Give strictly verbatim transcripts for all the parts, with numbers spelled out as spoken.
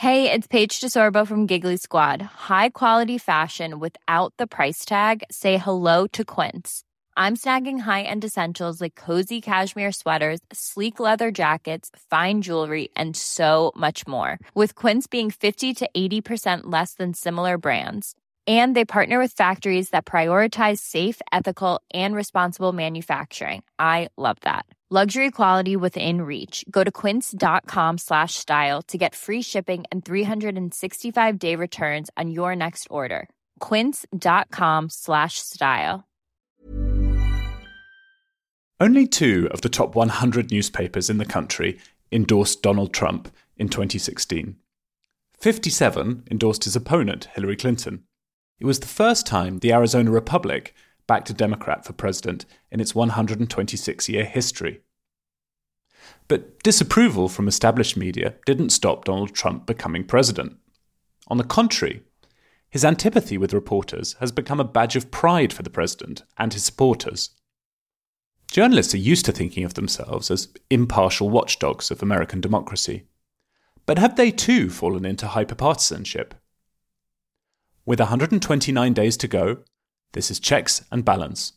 Hey, it's Paige DeSorbo from Giggly Squad. High quality fashion without the price tag. Say hello to Quince. I'm snagging high-end essentials like cozy cashmere sweaters, sleek leather jackets, fine jewelry, and so much more. With Quince being fifty to eighty percent less than similar brands. And they partner with factories that prioritize safe, ethical, and responsible manufacturing. I love that. Luxury quality within reach. Go to quince.com slash style to get free shipping and three sixty-five day returns on your next order. Quince.com slash style. Only two of the top one hundred newspapers in the country endorsed Donald Trump in twenty sixteen. fifty-seven endorsed his opponent, Hillary Clinton. It was the first time the Arizona Republic backed a Democrat for president in its one hundred twenty-six year history. But disapproval from established media didn't stop Donald Trump becoming president. On the contrary, his antipathy with reporters has become a badge of pride for the president and his supporters. Journalists are used to thinking of themselves as impartial watchdogs of American democracy. But have they too fallen into hyperpartisanship? With one hundred twenty-nine days to go, this is Checks and Balance.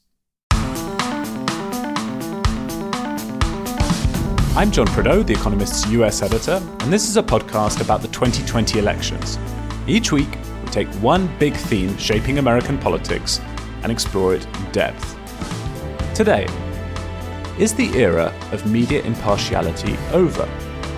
I'm John Prideaux, The Economist's U S editor, and this is a podcast about the twenty twenty elections. Each week, we take one big theme shaping American politics and explore it in depth. Today, is the era of media impartiality over?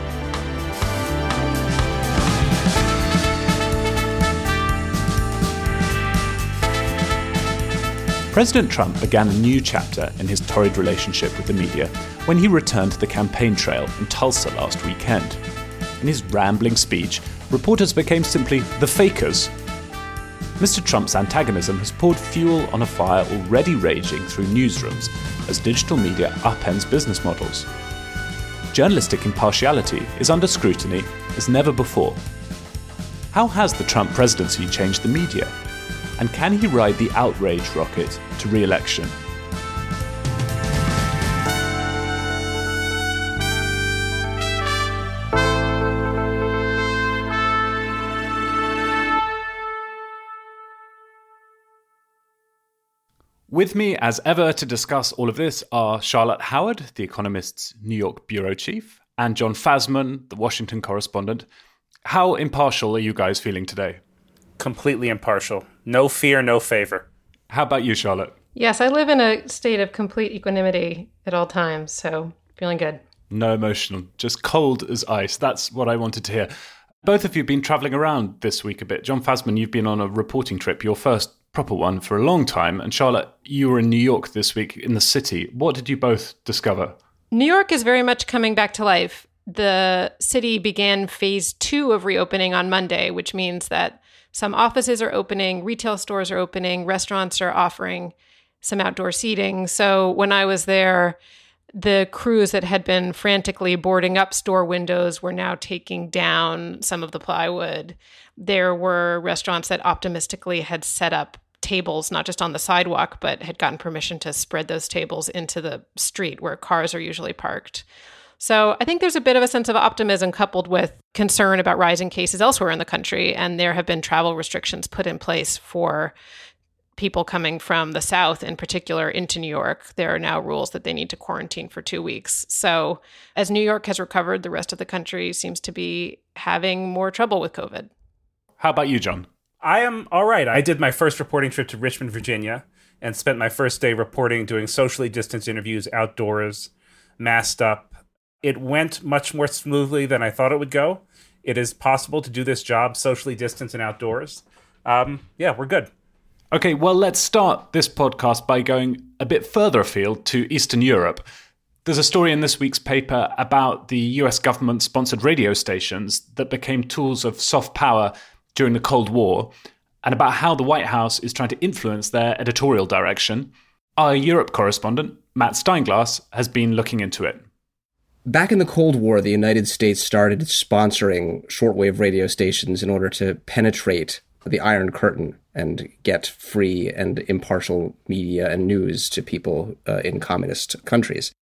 President Trump began a new chapter in his torrid relationship with the media when he returned to the campaign trail in Tulsa last weekend. In his rambling speech, reporters became simply the fakers. Mister Trump's antagonism has poured fuel on a fire already raging through newsrooms as digital media upends business models. Journalistic impartiality is under scrutiny as never before. How has the Trump presidency changed the media? And can he ride the outrage rocket to re-election? With me, as ever, to discuss all of this are Charlotte Howard, The Economist's New York bureau chief, and Jon Fasman, the Washington correspondent. How impartial are you guys feeling today? Completely impartial. No fear, no favor. How about you, Charlotte? Yes, I live in a state of complete equanimity at all times, so feeling good. No emotion, just cold as ice. That's what I wanted to hear. Both of you have been travelling around this week a bit. Jon Fasman, you've been on a reporting trip, your first proper one for a long time. And Charlotte, you were in New York this week in the city. What did you both discover? New York is very much coming back to life. The city began phase two of reopening on Monday, which means that some offices are opening, retail stores are opening, restaurants are offering some outdoor seating. So when I was there, the crews that had been frantically boarding up store windows were now taking down some of the plywood. There were restaurants that optimistically had set up tables, not just on the sidewalk, but had gotten permission to spread those tables into the street where cars are usually parked. So I think there's a bit of a sense of optimism coupled with concern about rising cases elsewhere in the country. And there have been travel restrictions put in place for people coming from the South, in particular, into New York. There are now rules that they need to quarantine for two weeks. So as New York has recovered, the rest of the country seems to be having more trouble with COVID. How about you, Jon? I am all right. I did my first reporting trip to Richmond, Virginia, and spent my first day reporting, doing socially distanced interviews outdoors, masked up. It went much more smoothly than I thought it would go. It is possible to do this job socially distanced and outdoors. Um, yeah, we're good. Okay, well, let's start this podcast by going a bit further afield to Eastern Europe. There's a story in this week's paper about the U S government-sponsored radio stations that became tools of soft power during the Cold War, and about how the White House is trying to influence their editorial direction. Our Europe correspondent, Matt Steinglass, has been looking into it. Back in the Cold War, the United States started sponsoring shortwave radio stations in order to penetrate the Iron Curtain and get free and impartial media and news to people uh, in communist countries.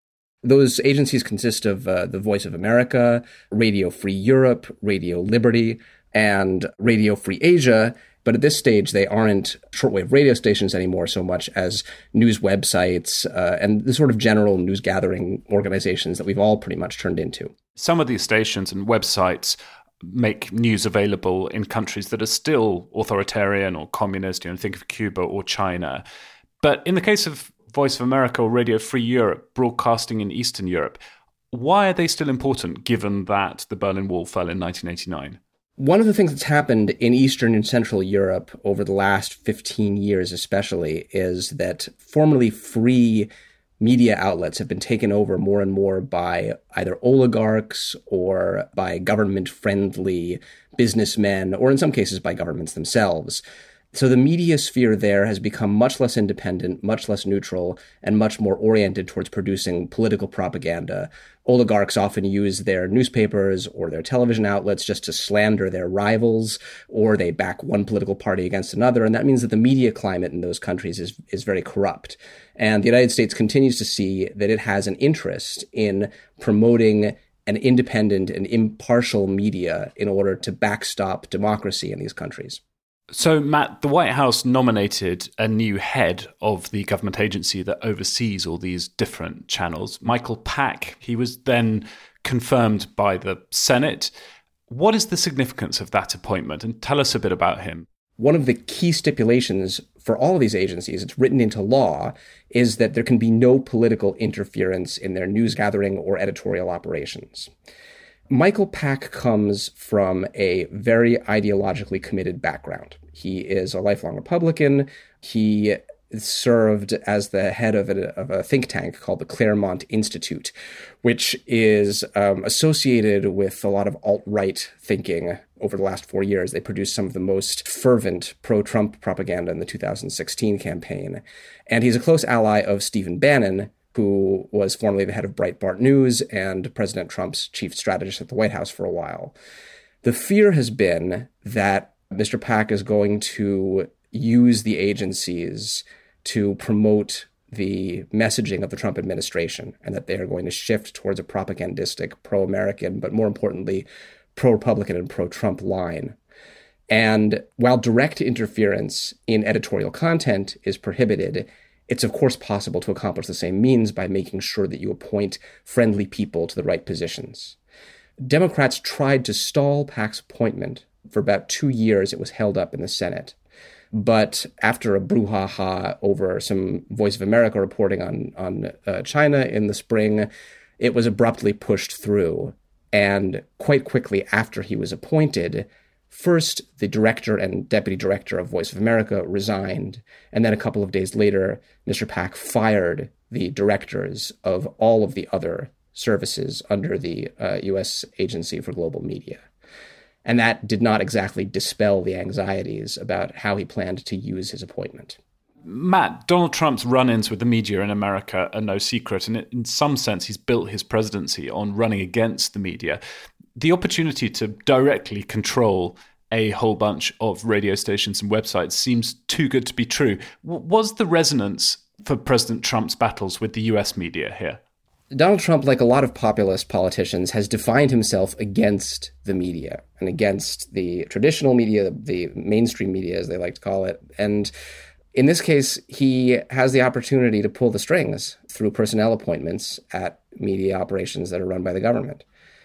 Those agencies consist of uh, the Voice of America, Radio Free Europe, Radio Liberty, and Radio Free Asia. But at this stage, they aren't shortwave radio stations anymore so much as news websites uh, and the sort of general news gathering organizations that we've all pretty much turned into. Some of these stations and websites make news available in countries that are still authoritarian or communist, you know, think of Cuba or China. But in the case of Voice of America or Radio Free Europe, broadcasting in Eastern Europe, why are they still important given that the Berlin Wall fell in nineteen eighty-nine? One of the things that's happened in Eastern and Central Europe over the last fifteen years especially is that formerly free media outlets have been taken over more and more by either oligarchs or by government-friendly businessmen, or in some cases by governments themselves. So the media sphere there has become much less independent, much less neutral, and much more oriented towards producing political propaganda. Oligarchs often use their newspapers or their television outlets just to slander their rivals, or they back one political party against another. And that means that the media climate in those countries is, is very corrupt. And the United States continues to see that it has an interest in promoting an independent and impartial media in order to backstop democracy in these countries. So, Matt, the White House nominated a new head of the government agency that oversees all these different channels, Michael Pack. He was then confirmed by the Senate. What is the significance of that appointment? And tell us a bit about him. One of the key stipulations for all of these agencies, it's written into law, is that there can be no political interference in their news gathering or editorial operations. Michael Pack comes from a very ideologically committed background. He is a lifelong Republican. He served as the head of a, of a think tank called the Claremont Institute, which is um, associated with a lot of alt-right thinking over the last four years. They produced some of the most fervent pro-Trump propaganda in the two thousand sixteen campaign. And he's a close ally of Stephen Bannon, who was formerly the head of Breitbart News and President Trump's chief strategist at the White House for a while. The fear has been that Mister Pack is going to use the agencies to promote the messaging of the Trump administration, and that they are going to shift towards a propagandistic, pro-American, but more importantly, pro-Republican and pro-Trump line. And while direct interference in editorial content is prohibited, it's of course possible to accomplish the same means by making sure that you appoint friendly people to the right positions. Democrats tried to stall Pack's appointment. For about two years, it was held up in the Senate. But after a brouhaha over some Voice of America reporting on, on uh, China in the spring, it was abruptly pushed through. And quite quickly after he was appointed, first, the director and deputy director of Voice of America resigned, and then a couple of days later, Mister Pack fired the directors of all of the other services under the uh, U S Agency for Global Media. And that did not exactly dispel the anxieties about how he planned to use his appointment. Matt, Donald Trump's run-ins with the media in America are no secret, and in some sense, he's built his presidency on running against the media. The opportunity to directly control a whole bunch of radio stations and websites seems too good to be true. Was the resonance for President Trump's battles with the U S media here? Donald Trump, like a lot of populist politicians, has defined himself against the media and against the traditional media, the mainstream media, as they like to call it. And in this case, he has the opportunity to pull the strings through personnel appointments at media operations that are run by the government.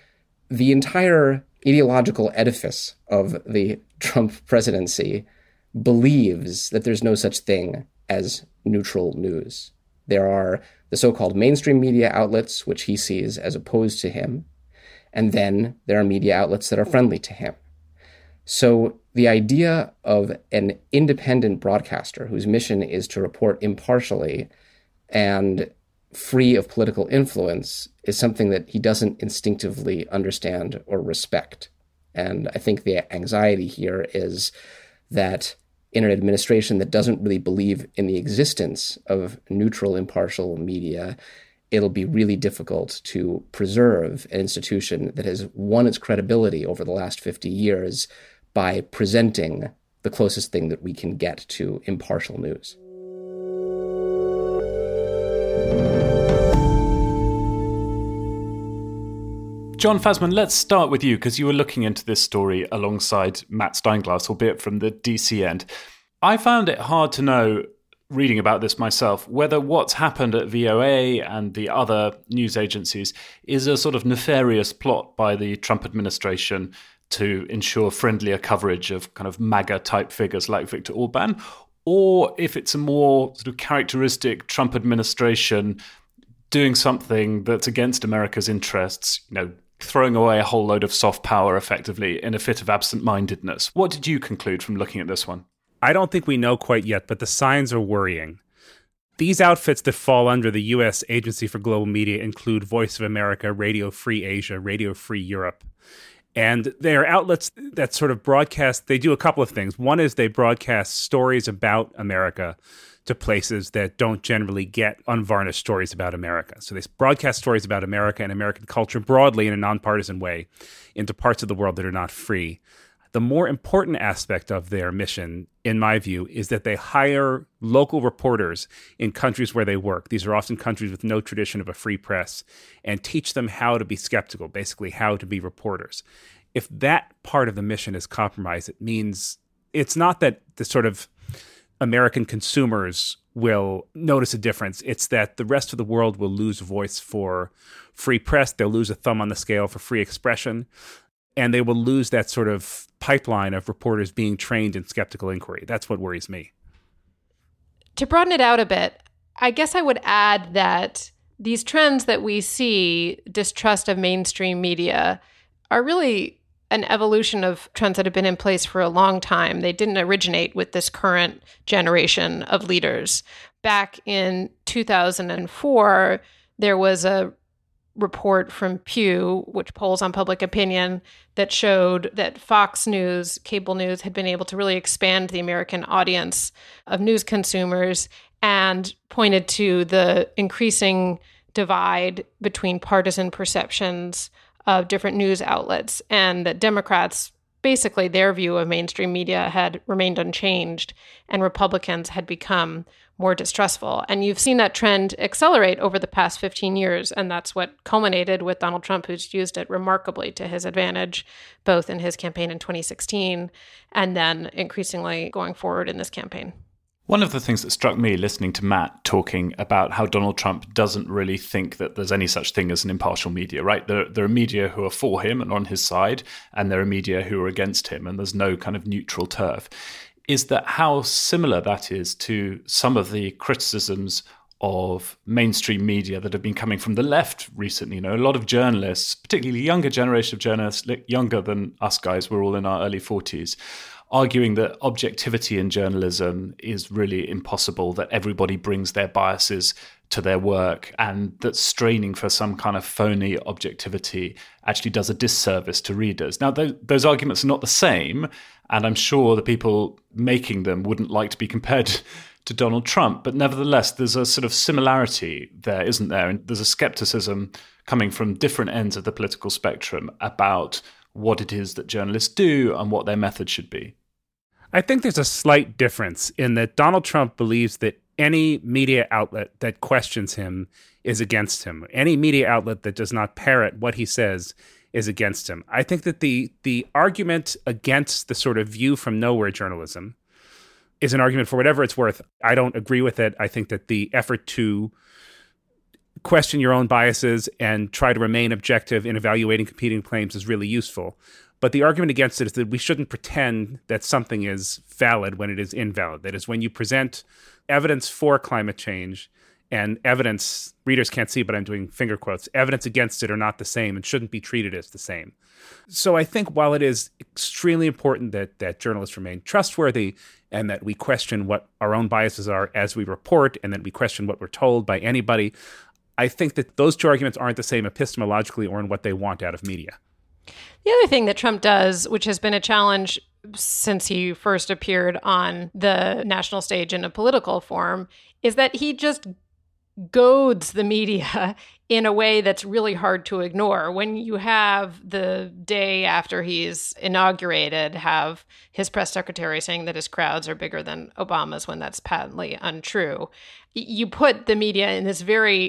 The entire ideological edifice of the Trump presidency believes that there's no such thing as neutral news. There are the so-called mainstream media outlets, which he sees as opposed to him, and then there are media outlets that are friendly to him. So the idea of an independent broadcaster whose mission is to report impartially and free of political influence is something that he doesn't instinctively understand or respect. And I think the anxiety here is that in an administration that doesn't really believe in the existence of neutral, impartial media, it'll be really difficult to preserve an institution that has won its credibility over the last fifty years by presenting the closest thing that we can get to impartial news. John Fasman, let's start with you, because you were looking into this story alongside Matt Steinglass, albeit from the D C end. I found it hard to know, reading about this myself, whether what's happened at V O A and the other news agencies is a sort of nefarious plot by the Trump administration to ensure friendlier coverage of kind of MAGA-type figures like Viktor Orban, or if it's a more sort of characteristic Trump administration doing something that's against America's interests, you know, throwing away a whole load of soft power effectively in a fit of absent-mindedness. What did you conclude from looking at this one? I don't think we know quite yet, but the signs are worrying. These outfits that fall under the U S Agency for Global Media include Voice of America, Radio Free Asia, Radio Free Europe. And they are outlets that sort of broadcast, they do a couple of things. One is they broadcast stories about America to places that don't generally get unvarnished stories about America. So they broadcast stories about America and American culture broadly in a nonpartisan way into parts of the world that are not free. The more important aspect of their mission, in my view, is that they hire local reporters in countries where they work. These are often countries with no tradition of a free press, and teach them how to be skeptical, basically how to be reporters. If that part of the mission is compromised, it means it's not that the sort of American consumers will notice a difference. It's that the rest of the world will lose voice for free press. They'll lose a thumb on the scale for free expression. And they will lose that sort of pipeline of reporters being trained in skeptical inquiry. That's what worries me. To broaden it out a bit, I guess I would add that these trends that we see, distrust of mainstream media, are really an evolution of trends that have been in place for a long time. They didn't originate with this current generation of leaders. Back in two thousand four, there was a report from Pew, which polls on public opinion, that showed that Fox News, cable news, had been able to really expand the American audience of news consumers, and pointed to the increasing divide between partisan perceptions of different news outlets, and that Democrats, basically their view of mainstream media had remained unchanged, and Republicans had become more distrustful. And you've seen that trend accelerate over the past fifteen years, and that's what culminated with Donald Trump, who's used it remarkably to his advantage, both in his campaign in twenty sixteen and then increasingly going forward in this campaign. One of the things that struck me listening to Matt talking about how Donald Trump doesn't really think that there's any such thing as an impartial media, right? There, there are media who are for him and on his side, and there are media who are against him, and there's no kind of neutral turf, is that how similar that is to some of the criticisms of mainstream media that have been coming from the left recently. You know, a lot of journalists, particularly younger generation of journalists, younger than us guys, we're all in our early forties, arguing that objectivity in journalism is really impossible, that everybody brings their biases to their work, and that straining for some kind of phony objectivity actually does a disservice to readers. Now, those, those arguments are not the same, and I'm sure the people making them wouldn't like to be compared to Donald Trump, but nevertheless, there's a sort of similarity there, isn't there? And there's a skepticism coming from different ends of the political spectrum about what it is that journalists do and what their method should be. I think there's a slight difference in that Donald Trump believes that any media outlet that questions him is against him. Any media outlet that does not parrot what he says is against him. I think that the the argument against the sort of view from nowhere journalism is an argument for whatever it's worth. I don't agree with it. I think that the effort to question your own biases and try to remain objective in evaluating competing claims is really useful. But the argument against it is that we shouldn't pretend that something is valid when it is invalid. That is, when you present evidence for climate change and evidence, readers can't see, but I'm doing finger quotes, evidence against it are not the same and shouldn't be treated as the same. So I think while it is extremely important that that journalists remain trustworthy and that we question what our own biases are as we report and that we question what we're told by anybody, I think that those two arguments aren't the same epistemologically or in what they want out of media. The other thing that Trump does, which has been a challenge since he first appeared on the national stage in a political forum, is that he just goads the media in a way that's really hard to ignore. When you have the day after he's inaugurated, have his press secretary saying that his crowds are bigger than Obama's when that's patently untrue, you put the media in this very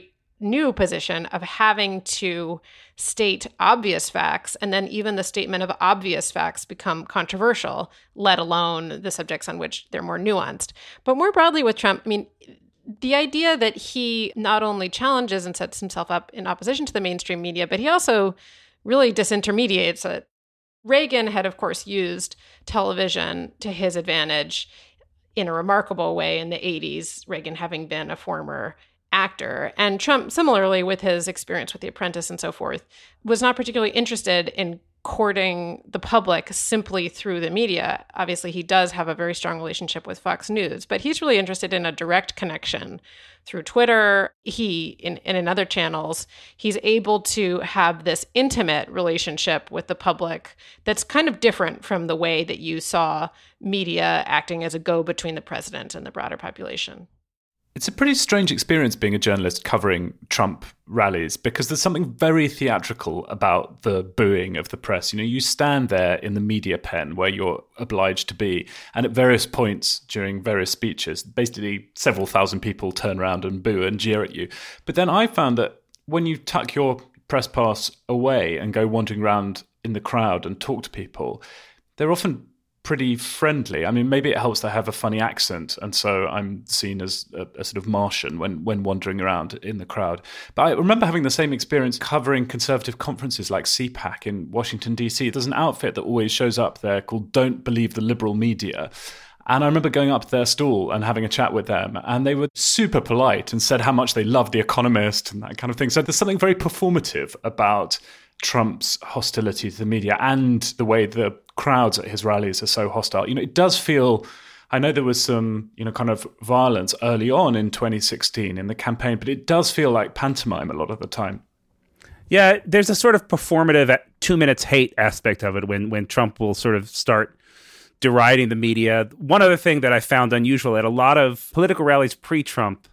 new position of having to state obvious facts, and then even the statement of obvious facts become controversial, let alone the subjects on which they're more nuanced. But more broadly with Trump, I mean, the idea that he not only challenges and sets himself up in opposition to the mainstream media, but he also really disintermediates it. Reagan had, of course, used television to his advantage in a remarkable way in the eighties, Reagan having been a former actor. And Trump, similarly, with his experience with The Apprentice and so forth, was not particularly interested in courting the public simply through the media. Obviously, he does have a very strong relationship with Fox News, but he's really interested in a direct connection through Twitter. He, in, and in other channels, he's able to have this intimate relationship with the public that's kind of different from the way that you saw media acting as a go-between the president and the broader population. It's a pretty strange experience being a journalist covering Trump rallies, because there's something very theatrical about the booing of the press. You know, you stand there in the media pen where you're obliged to be, and at various points during various speeches, basically several thousand people turn around and boo and jeer at you. But then I found that when you tuck your press pass away and go wandering around in the crowd and talk to people, they're often pretty friendly. I mean, maybe it helps that I have a funny accent, and so I'm seen as a, a sort of Martian when, when wandering around in the crowd. But I remember having the same experience covering conservative conferences like C PAC in Washington, D C. There's an outfit that always shows up there called Don't Believe the Liberal Media. And I remember going up to their stall and having a chat with them, and they were super polite and said how much they loved The Economist and that kind of thing. So there's something very performative about Trump's hostility to the media and the way the crowds at his rallies are so hostile. You know, it does feel, I know there was some, you know, kind of violence early on in twenty sixteen in the campaign, but it does feel like pantomime a lot of the time. Yeah, there's a sort of performative two minutes hate aspect of it when, when Trump will sort of start deriding the media. One other thing that I found unusual at a lot of political rallies pre-Trump,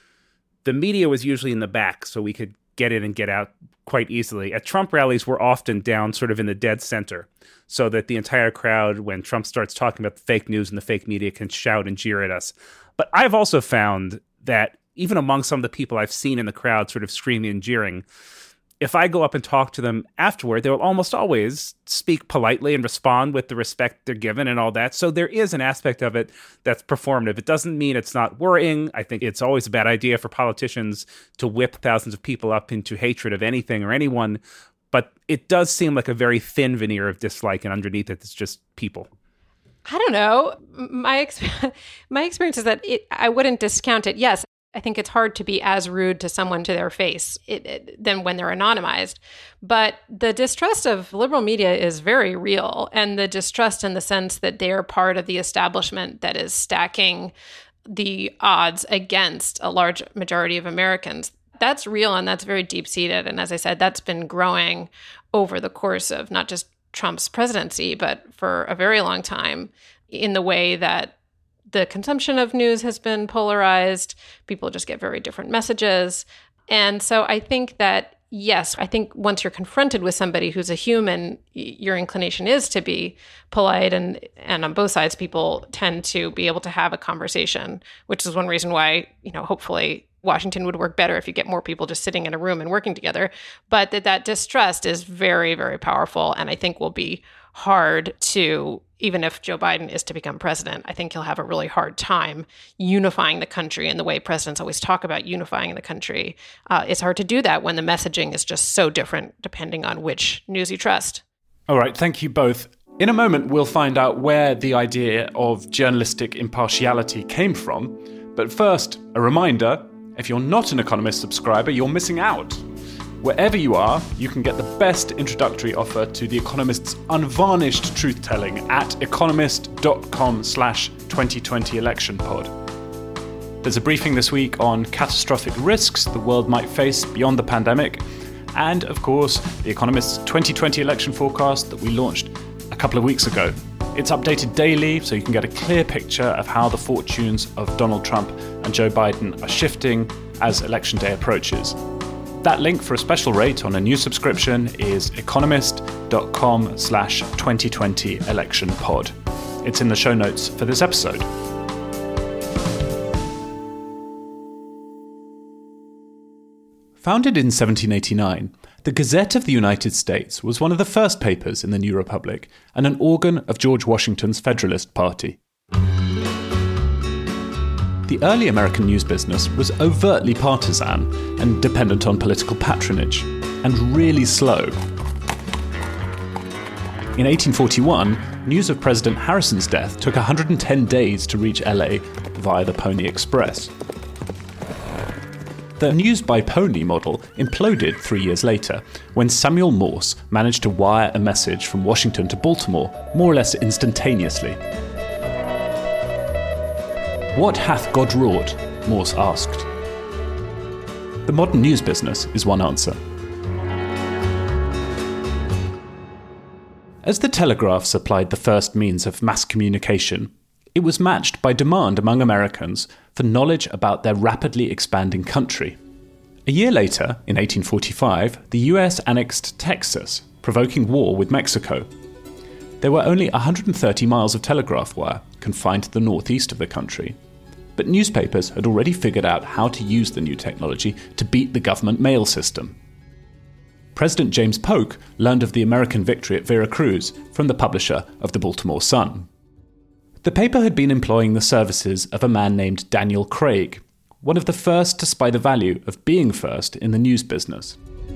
the media was usually in the back, so we could get in and get out quite easily. At Trump rallies, we're often down sort of in the dead center, so that the entire crowd, when Trump starts talking about the fake news and the fake media, can shout and jeer at us. But I've also found that even among some of the people I've seen in the crowd sort of screaming and jeering, if I go up and talk to them afterward, they will almost always speak politely and respond with the respect they're given and all that. So there is an aspect of it that's performative. It doesn't mean it's not worrying. I think it's always a bad idea for politicians to whip thousands of people up into hatred of anything or anyone. But it does seem like a very thin veneer of dislike, and underneath it, it's just people. I don't know. My ex- my experience is that it, I wouldn't discount it. Yes, I think it's hard to be as rude to someone to their face it, it, than when they're anonymized. But the distrust of liberal media is very real, and the distrust in the sense that they're part of the establishment that is stacking the odds against a large majority of Americans. That's real, and that's very deep-seated. And as I said, that's been growing over the course of not just Trump's presidency, but for a very long time, in the way that the consumption of news has been polarized. People just get very different messages. And so I think that, yes, I think once you're confronted with somebody who's a human, your inclination is to be polite. And, and on both sides, people tend to be able to have a conversation, which is one reason why, you know, hopefully Washington would work better if you get more people just sitting in a room and working together. But that, that distrust is very, very powerful, and I think will be hard to, even if Joe Biden is to become president, I think he'll have a really hard time unifying the country in the way presidents always talk about unifying the country. Uh, it's hard to do that when the messaging is just so different depending on which news you trust. All right, thank you both. In a moment, we'll find out where the idea of journalistic impartiality came from. But first, a reminder, if you're not an Economist subscriber, you're missing out. Wherever you are, you can get the best introductory offer to The Economist's unvarnished truth-telling at economist.com slash 2020 election pod. There's a briefing this week on catastrophic risks the world might face beyond the pandemic, and, of course, The Economist's twenty twenty election forecast that we launched a couple of weeks ago. It's updated daily, so you can get a clear picture of how the fortunes of Donald Trump and Joe Biden are shifting as election day approaches. That link for a special rate on a new subscription is economist.com slash 2020 election pod. It's in the show notes for this episode. Founded in seventeen eighty-nine, the Gazette of the United States was one of the first papers in the new republic and an organ of George Washington's Federalist Party. The early American news business was overtly partisan and dependent on political patronage, and really slow. In eighteen forty-one, news of President Harrison's death took one hundred ten days to reach L A via the Pony Express. The news by pony model imploded three years later, when Samuel Morse managed to wire a message from Washington to Baltimore more or less instantaneously. "What hath God wrought?" Morse asked. The modern news business is one answer. As the telegraph supplied the first means of mass communication, it was matched by demand among Americans for knowledge about their rapidly expanding country. A year later, in eighteen forty-five, the U S annexed Texas, provoking war with Mexico. There were only one hundred thirty miles of telegraph wire confined to the northeast of the country, but newspapers had already figured out how to use the new technology to beat the government mail system. President James Polk learned of the American victory at Veracruz from the publisher of the Baltimore Sun. The paper had been employing the services of a man named Daniel Craig, one of the first to spy the value of being first in the news business.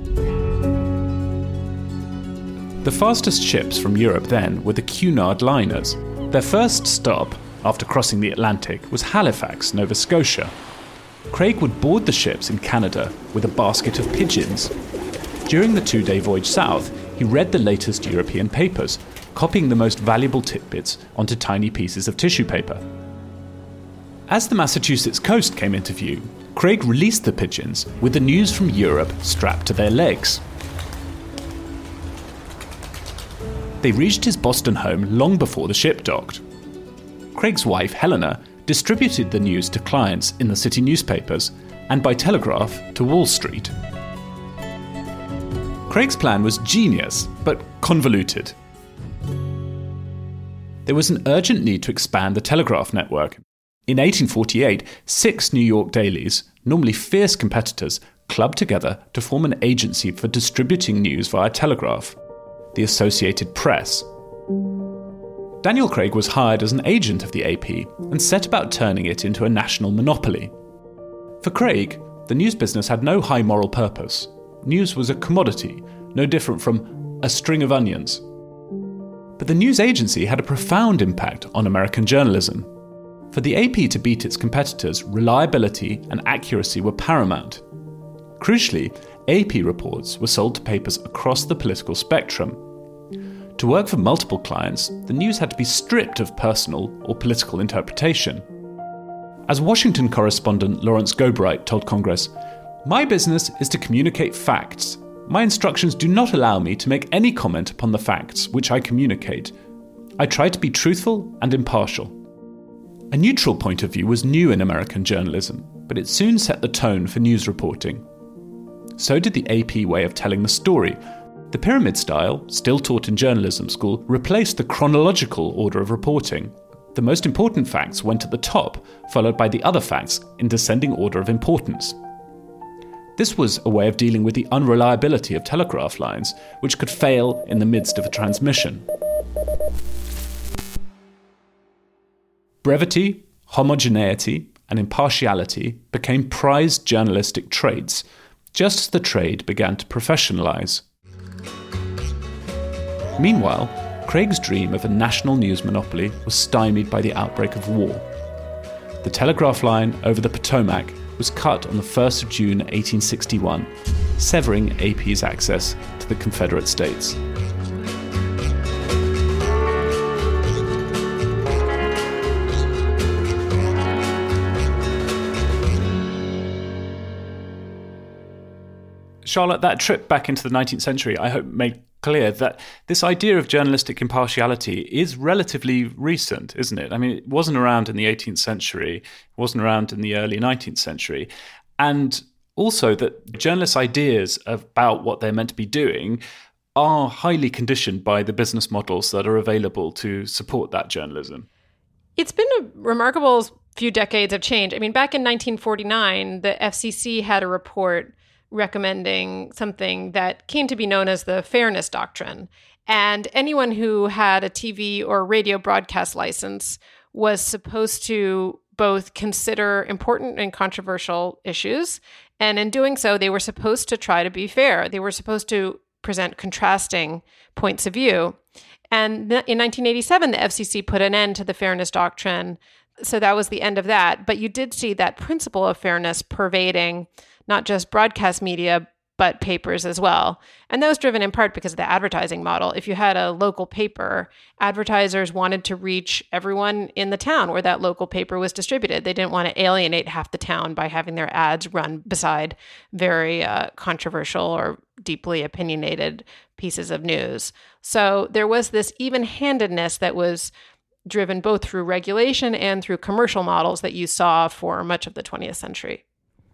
The fastest ships from Europe then were the Cunard liners. Their first stop, after crossing the Atlantic, was Halifax, Nova Scotia. Craig would board the ships in Canada with a basket of pigeons. During the two-day voyage south, he read the latest European papers, copying the most valuable tidbits onto tiny pieces of tissue paper. As the Massachusetts coast came into view, Craig released the pigeons with the news from Europe strapped to their legs. They reached his Boston home long before the ship docked. Craig's wife, Helena, distributed the news to clients in the city newspapers and by telegraph to Wall Street. Craig's plan was genius, but convoluted. There was an urgent need to expand the telegraph network. In eighteen forty-eight, six New York dailies, normally fierce competitors, clubbed together to form an agency for distributing news via telegraph, the Associated Press. Daniel Craig was hired as an agent of the A P and set about turning it into a national monopoly. For Craig, the news business had no high moral purpose. News was a commodity, no different from a string of onions. But the news agency had a profound impact on American journalism. For the A P to beat its competitors, reliability and accuracy were paramount. Crucially, A P reports were sold to papers across the political spectrum. To work for multiple clients, the news had to be stripped of personal or political interpretation. As Washington correspondent Lawrence Gobright told Congress, "My business is to communicate facts. My instructions do not allow me to make any comment upon the facts which I communicate. I try to be truthful and impartial." A neutral point of view was new in American journalism, but it soon set the tone for news reporting. So did the A P way of telling the story. The pyramid style, still taught in journalism school, replaced the chronological order of reporting. The most important facts went at the top, followed by the other facts in descending order of importance. This was a way of dealing with the unreliability of telegraph lines, which could fail in the midst of a transmission. Brevity, homogeneity, and impartiality became prized journalistic traits, just as the trade began to professionalize. Meanwhile, Craig's dream of a national news monopoly was stymied by the outbreak of war. The telegraph line over the Potomac was cut on the first of June eighteen sixty-one, severing A P's access to the Confederate States. Charlotte, that trip back into the nineteenth century, I hope, made clear that this idea of journalistic impartiality is relatively recent, isn't it? I mean, it wasn't around in the eighteenth century, it wasn't around in the early nineteenth century. And also that journalists' ideas about what they're meant to be doing are highly conditioned by the business models that are available to support that journalism. It's been a remarkable few decades of change. I mean, back in nineteen forty-nine, the F C C had a report recommending something that came to be known as the Fairness Doctrine. And anyone who had a T V or radio broadcast license was supposed to both consider important and controversial issues. And in doing so, they were supposed to try to be fair. They were supposed to present contrasting points of view. And in nineteen eighty-seven, the F C C put an end to the Fairness Doctrine. So that was the end of that. But you did see that principle of fairness pervading not just broadcast media, but papers as well. And that was driven in part because of the advertising model. If you had a local paper, advertisers wanted to reach everyone in the town where that local paper was distributed. They didn't want to alienate half the town by having their ads run beside very uh, controversial or deeply opinionated pieces of news. So there was this even-handedness that was driven both through regulation and through commercial models that you saw for much of the twentieth century.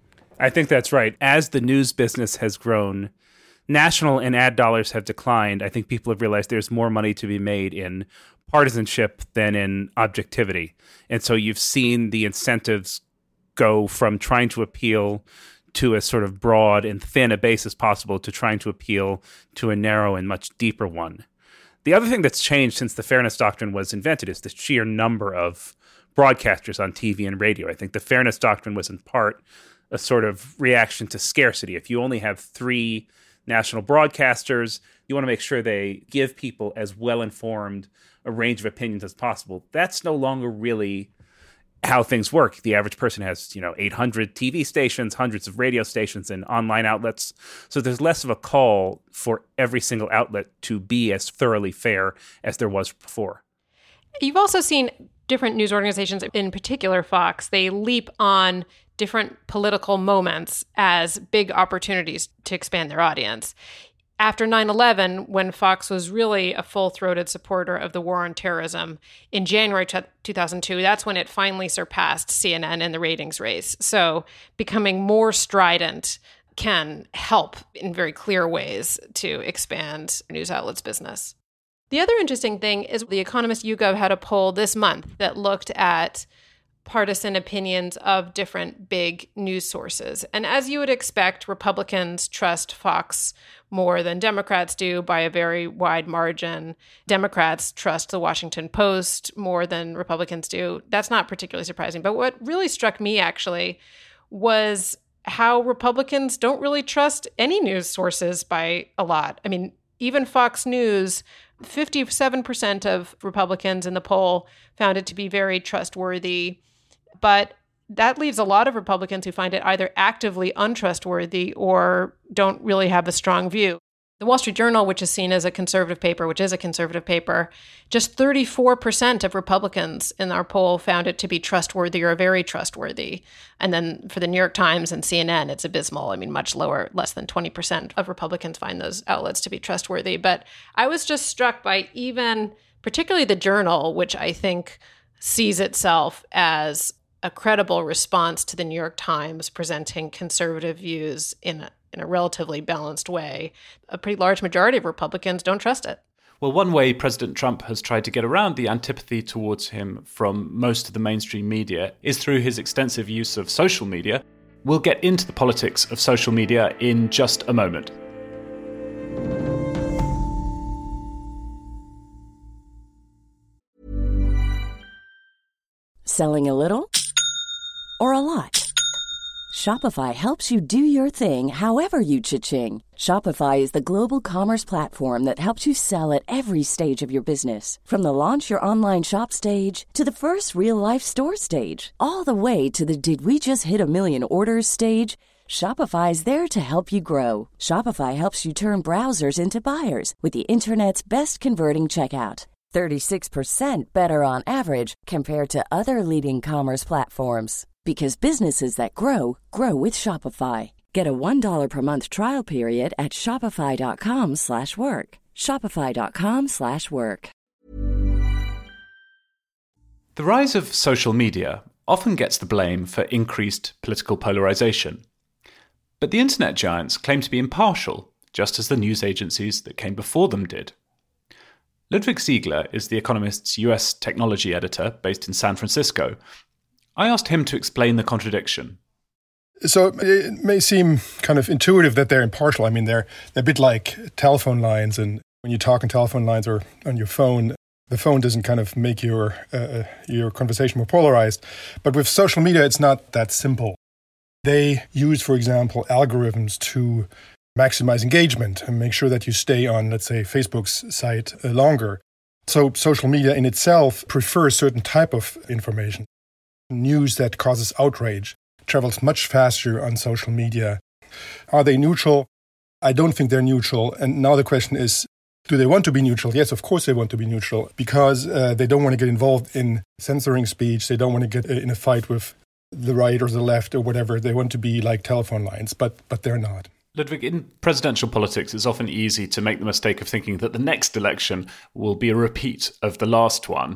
I think that's right. As the news business has grown, national and ad dollars have declined. I think people have realized there's more money to be made in partisanship than in objectivity. And so you've seen the incentives go from trying to appeal to as sort of broad and thin a base as possible to trying to appeal to a narrow and much deeper one. The other thing that's changed since the Fairness Doctrine was invented is the sheer number of broadcasters on T V and radio. I think the Fairness Doctrine was in part a sort of reaction to scarcity. If you only have three national broadcasters, you want to make sure they give people as well-informed a range of opinions as possible. That's no longer really how things work. The average person has, you know, eight hundred T V stations, hundreds of radio stations, and online outlets. So there's less of a call for every single outlet to be as thoroughly fair as there was before. You've also seen different news organizations, in particular Fox, they leap on different political moments as big opportunities to expand their audience. After nine eleven, when Fox was really a full-throated supporter of the war on terrorism, in January two thousand two, that's when it finally surpassed C N N in the ratings race. So becoming more strident can help in very clear ways to expand news outlets' business. The other interesting thing is The Economist YouGov had a poll this month that looked at partisan opinions of different big news sources. And as you would expect, Republicans trust Fox more than Democrats do by a very wide margin. Democrats trust the Washington Post more than Republicans do. That's not particularly surprising. But what really struck me, actually, was how Republicans don't really trust any news sources by a lot. I mean, even Fox News, fifty-seven percent of Republicans in the poll found it to be very trustworthy. But that leaves a lot of Republicans who find it either actively untrustworthy or don't really have a strong view. The Wall Street Journal, which is seen as a conservative paper, which is a conservative paper, just thirty-four percent of Republicans in our poll found it to be trustworthy or very trustworthy. And then for the New York Times and C N N, it's abysmal. I mean, much lower, less than twenty percent of Republicans find those outlets to be trustworthy. But I was just struck by even, particularly the Journal, which I think sees itself as a credible response to the New York Times presenting conservative views in a, in a relatively balanced way. A pretty large majority of Republicans don't trust it. Well, one way President Trump has tried to get around the antipathy towards him from most of the mainstream media is through his extensive use of social media. We'll get into the politics of social media in just a moment. Selling a little or a lot? Shopify helps you do your thing however you cha-ching. Shopify is the global commerce platform that helps you sell at every stage of your business. From the launch your online shop stage to the first real-life store stage, all the way to the did we just hit a million orders stage. Shopify's there to help you grow. Shopify helps you turn browsers into buyers with the internet's best converting checkout. thirty-six percent better on average compared to other leading commerce platforms. Because businesses that grow, grow with Shopify. Get a one dollar per month trial period at shopify.com slash work. Shopify.com slash work. The rise of social media often gets the blame for increased political polarization. But the internet giants claim to be impartial, just as the news agencies that came before them did. Ludwig Siegler is The Economist's U S technology editor based in San Francisco. I asked him to explain the contradiction. So it may seem kind of intuitive that they're impartial. I mean, they're, they're a bit like telephone lines. And when you talk on telephone lines or on your phone, the phone doesn't kind of make your uh, your conversation more polarized. But with social media, it's not that simple. They use, for example, algorithms to maximize engagement and make sure that you stay on, let's say, Facebook's site uh, longer. So social media in itself prefers certain type of information. News that causes outrage travels much faster on social media. Are they neutral? I don't think they're neutral. And now the question is, do they want to be neutral? Yes, of course they want to be neutral because uh, they don't want to get involved in censoring speech. They don't want to get in a fight with the right or the left or whatever. They want to be like telephone lines, but but they're not. Ludwig, in presidential politics, it's often easy to make the mistake of thinking that the next election will be a repeat of the last one.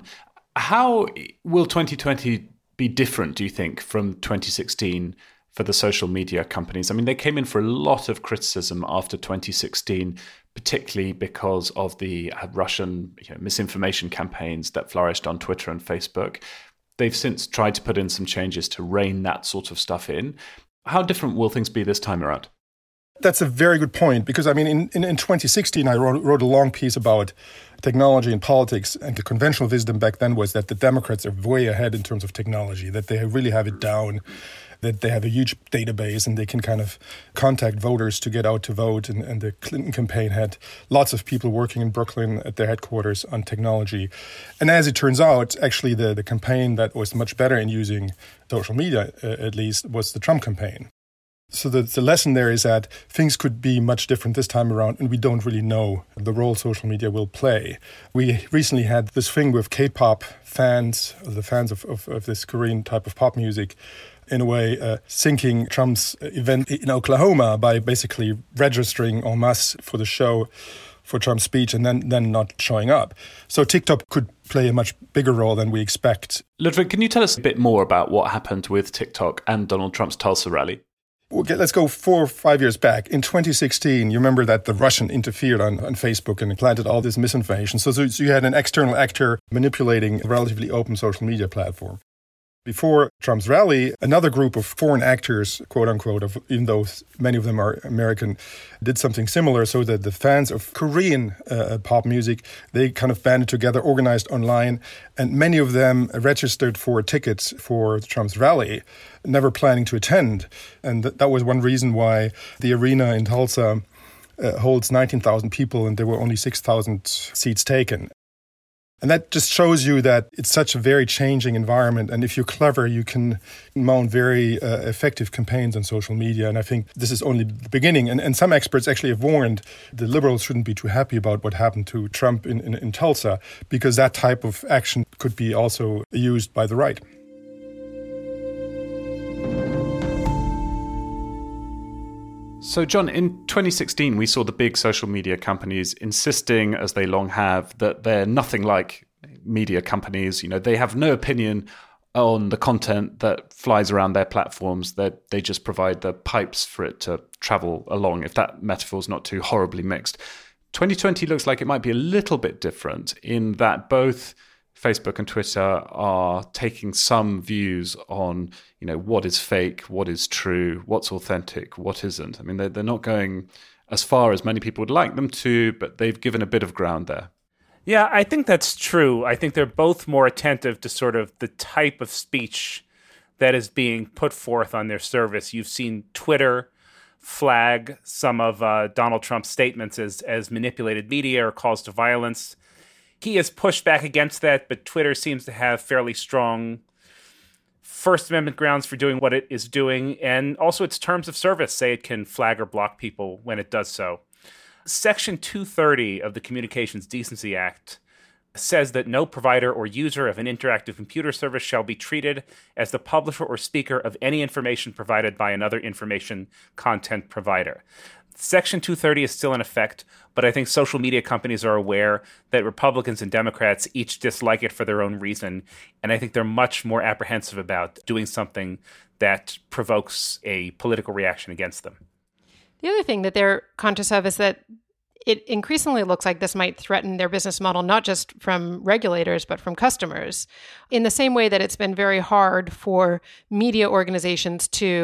How will twenty twenty be different, do you think, from twenty sixteen for the social media companies? I mean, they came in for a lot of criticism after twenty sixteen, particularly because of the Russian you know, misinformation campaigns that flourished on Twitter and Facebook. They've since tried to put in some changes to rein that sort of stuff in. How different will things be this time around? That's a very good point, because, I mean, in, in, in twenty sixteen, I wrote, wrote a long piece about technology and politics, and the conventional wisdom back then was that the Democrats are way ahead in terms of technology, that they really have it down, that they have a huge database and they can kind of contact voters to get out to vote. And, and the Clinton campaign had lots of people working in Brooklyn at their headquarters on technology. And as it turns out, actually the, the campaign that was much better in using social media, uh, at least, was the Trump campaign. So the, the lesson there is that things could be much different this time around, and we don't really know the role social media will play. We recently had this thing with K-pop fans, the fans of, of, of this Korean type of pop music, in a way uh, syncing Trump's event in Oklahoma by basically registering en masse for the show for Trump's speech and then, then not showing up. So TikTok could play a much bigger role than we expect. Ludwig, can you tell us a bit more about what happened with TikTok and Donald Trump's Tulsa rally? Okay, let's go four or five years back. In twenty sixteen, you remember that the Russian interfered on, on Facebook and planted all this misinformation. So, so, so you had an external actor manipulating a relatively open social media platform. Before Trump's rally, another group of foreign actors, quote unquote, of, even though many of them are American, did something similar so that the fans of Korean uh, pop music, they kind of banded together, organized online, and many of them registered for tickets for Trump's rally, never planning to attend. And th- that was one reason why the arena in Tulsa uh, holds nineteen thousand people and there were only six thousand seats taken. And that just shows you that it's such a very changing environment. And if you're clever, you can mount very uh, effective campaigns on social media. And I think this is only the beginning. And, and some experts actually have warned the liberals shouldn't be too happy about what happened to Trump in, in, in Tulsa, because that type of action could be also used by the right. So, John, in twenty sixteen, we saw the big social media companies insisting, as they long have, that they're nothing like media companies. You know, they have no opinion on the content that flies around their platforms, that they just provide the pipes for it to travel along, if that metaphor is not too horribly mixed. twenty twenty looks like it might be a little bit different in that both Facebook and Twitter are taking some views on, you know, what is fake, what is true, what's authentic, what isn't. I mean, they're, they're not going as far as many people would like them to, but they've given a bit of ground there. Yeah, I think that's true. I think they're both more attentive to sort of the type of speech that is being put forth on their service. You've seen Twitter flag some of uh, Donald Trump's statements as, as manipulated media or calls to violence. He has pushed back against that, but Twitter seems to have fairly strong First Amendment grounds for doing what it is doing, and also its terms of service say it can flag or block people when it does so. Section two thirty of the Communications Decency Act says that no provider or user of an interactive computer service shall be treated as the publisher or speaker of any information provided by another information content provider. Section two thirty is still in effect, but I think social media companies are aware that Republicans and Democrats each dislike it for their own reason, and I think they're much more apprehensive about doing something that provokes a political reaction against them. The other thing that they're conscious of is that it increasingly looks like this might threaten their business model, not just from regulators, but from customers, in the same way that it's been very hard for media organizations to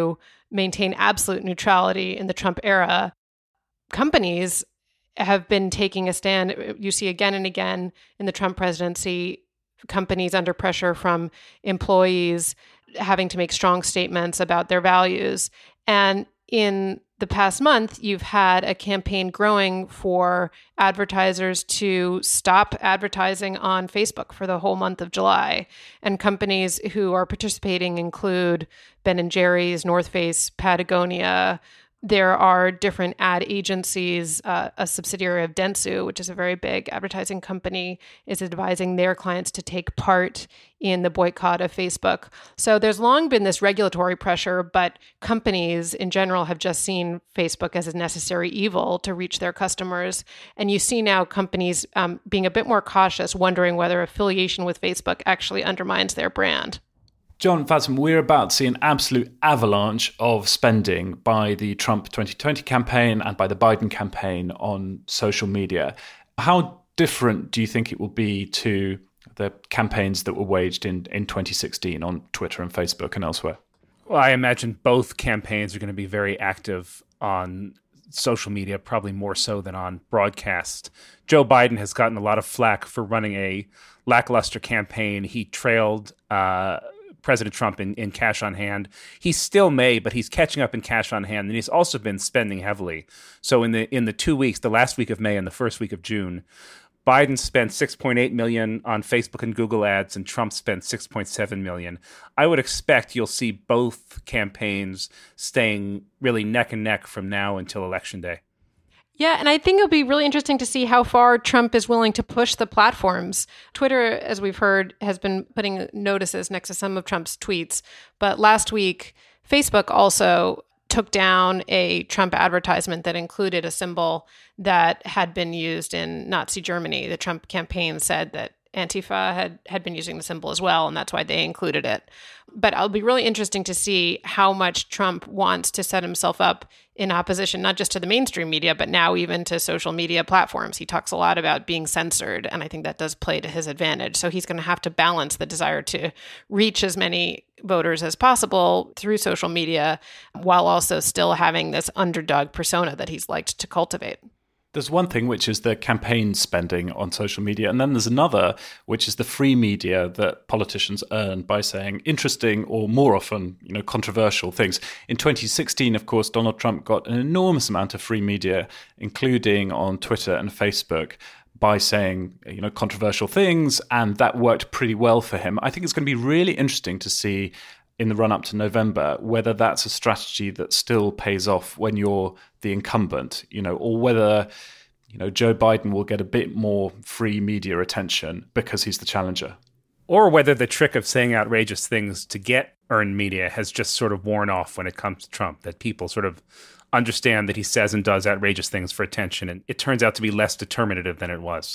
maintain absolute neutrality in the Trump era. Companies have been taking a stand. You see again and again in the Trump presidency, companies under pressure from employees having to make strong statements about their values. And in the past month, you've had a campaign growing for advertisers to stop advertising on Facebook for the whole month of July. And companies who are participating include Ben and Jerry's, North Face, Patagonia. There are different ad agencies. Uh, a subsidiary of Dentsu, which is a very big advertising company, is advising their clients to take part in the boycott of Facebook. So there's long been this regulatory pressure, but companies in general have just seen Facebook as a necessary evil to reach their customers. And you see now companies um, being a bit more cautious, wondering whether affiliation with Facebook actually undermines their brand. John Fatsom, we're about to see an absolute avalanche of spending by the Trump twenty twenty campaign and by the Biden campaign on social media. How different do you think it will be to the campaigns that were waged in, in twenty sixteen on Twitter and Facebook and elsewhere? Well, I imagine both campaigns are going to be very active on social media, probably more so than on broadcast. Joe Biden has gotten a lot of flack for running a lackluster campaign. He trailed uh, President Trump in, in cash on hand. He still may, but he's catching up in cash on hand, and he's also been spending heavily. So in the in the two weeks, the last week of May and the first week of June, Biden spent six point eight million dollars on Facebook and Google ads, and Trump spent six point seven million dollars. I would expect you'll see both campaigns staying really neck and neck from now until Election Day. Yeah, and I think it'll be really interesting to see how far Trump is willing to push the platforms. Twitter, as we've heard, has been putting notices next to some of Trump's tweets. But last week, Facebook also took down a Trump advertisement that included a symbol that had been used in Nazi Germany. The Trump campaign said that Antifa had, had been using the symbol as well, and that's why they included it. But it'll be really interesting to see how much Trump wants to set himself up in opposition, not just to the mainstream media, but now even to social media platforms. He talks a lot about being censored, and I think that does play to his advantage. So he's going to have to balance the desire to reach as many voters as possible through social media, while also still having this underdog persona that he's liked to cultivate. There's one thing, which is the campaign spending on social media. And then there's another, which is the free media that politicians earn by saying interesting or more often, you know, controversial things. In twenty sixteen, of course, Donald Trump got an enormous amount of free media, including on Twitter and Facebook, by saying, you know, controversial things. And that worked pretty well for him. I think it's going to be really interesting to see in the run-up to November, whether that's a strategy that still pays off when you're the incumbent, you know, or whether, you know, Joe Biden will get a bit more free media attention because he's the challenger. Or whether the trick of saying outrageous things to get earned media has just sort of worn off when it comes to Trump, that people sort of understand that he says and does outrageous things for attention, and it turns out to be less determinative than it was.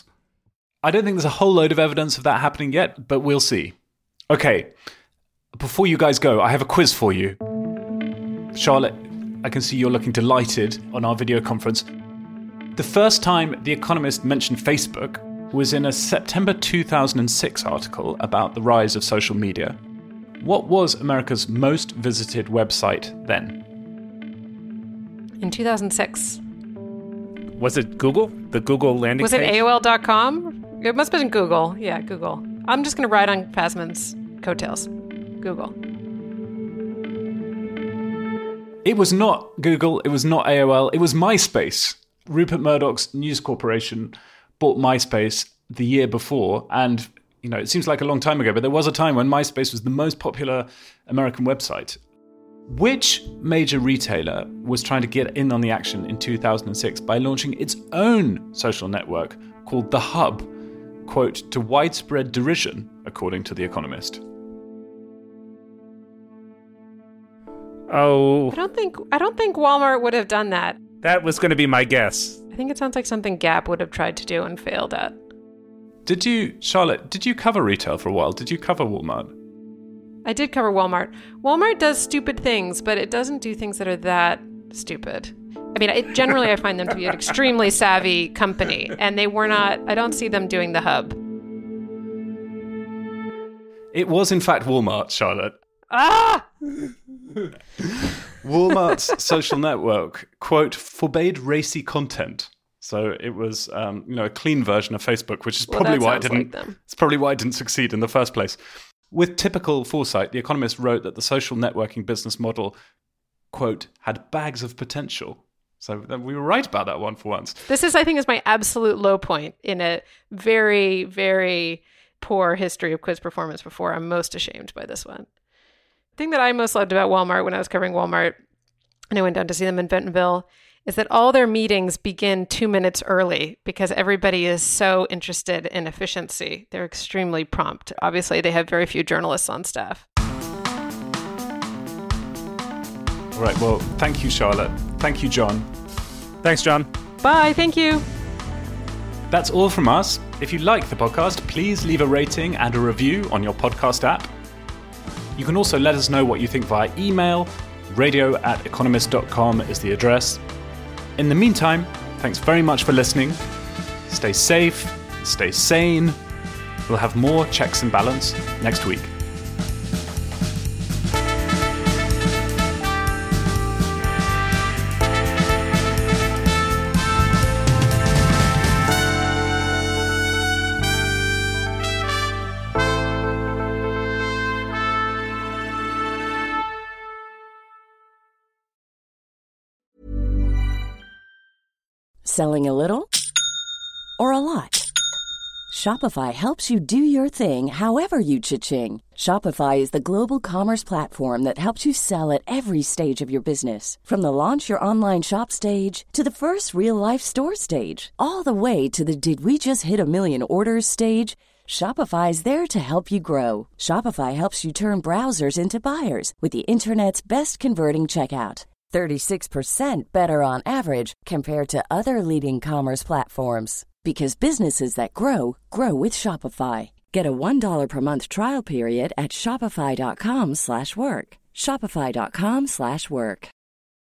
I don't think there's a whole load of evidence of that happening yet, but we'll see. Okay. Before you guys go, I have a quiz for you. Charlotte, I can see you're looking delighted on our video conference. The first time The Economist mentioned Facebook was in a September two thousand six article about the rise of social media. What was America's most visited website then? In two thousand six. Was it Google? The Google landing was page? Was it A O L dot com? It must have been Google. Yeah, Google. I'm just going to ride on Passman's coattails. Google. It was not Google. It was not A O L. It was MySpace. Rupert Murdoch's News Corporation bought MySpace the year before. And, you know, it seems like a long time ago, but there was a time when MySpace was the most popular American website. Which major retailer was trying to get in on the action in two thousand six by launching its own social network called The Hub, quote, to widespread derision, according to The Economist? Oh, I don't think I don't think Walmart would have done that. That was going to be my guess. I think it sounds like something Gap would have tried to do and failed at. Did you, Charlotte, did you cover retail for a while? Did you cover Walmart? I did cover Walmart. Walmart does stupid things, but it doesn't do things that are that stupid. I mean, it, generally I find them to be an extremely savvy company, and they were not, I don't see them doing The Hub. It was in fact Walmart, Charlotte. Ah! Walmart's social network, quote, forbade racy content. So it was, um, you know, a clean version of Facebook, which is Well, probably that why it sounds didn't. like them. It's probably why it didn't succeed in the first place. With typical foresight, The Economist wrote that the social networking business model, quote, had bags of potential. So we were right about that one for once. This is, I think, is my absolute low point in a very, very poor history of quiz performance before. I'm most ashamed by this one. The thing that I most loved about Walmart when I was covering Walmart, and I went down to see them in Bentonville, is that all their meetings begin two minutes early because everybody is so interested in efficiency. They're extremely prompt. Obviously, they have very few journalists on staff. All right, well, thank you, Charlotte. Thank you, John. Thanks, John. Bye. Thank you. That's all from us. If you like the podcast, please leave a rating and a review on your podcast app. You can also let us know what you think via email. radio at economist dot com is the address. In the meantime, thanks very much for listening. Stay safe, stay sane. We'll have more Checks and Balance next week. Selling a little or a lot? Shopify helps you do your thing however you cha-ching. Shopify is the global commerce platform that helps you sell at every stage of your business. From the launch your online shop stage to the first real-life store stage, all the way to the did we just hit a million orders stage. Shopify is there to help you grow. Shopify helps you turn browsers into buyers with the internet's best converting checkout. thirty-six percent better on average compared to other leading commerce platforms. Because businesses that grow, grow with Shopify. Get a one dollar per month trial period at shopify.com slash work. Shopify.com slash work.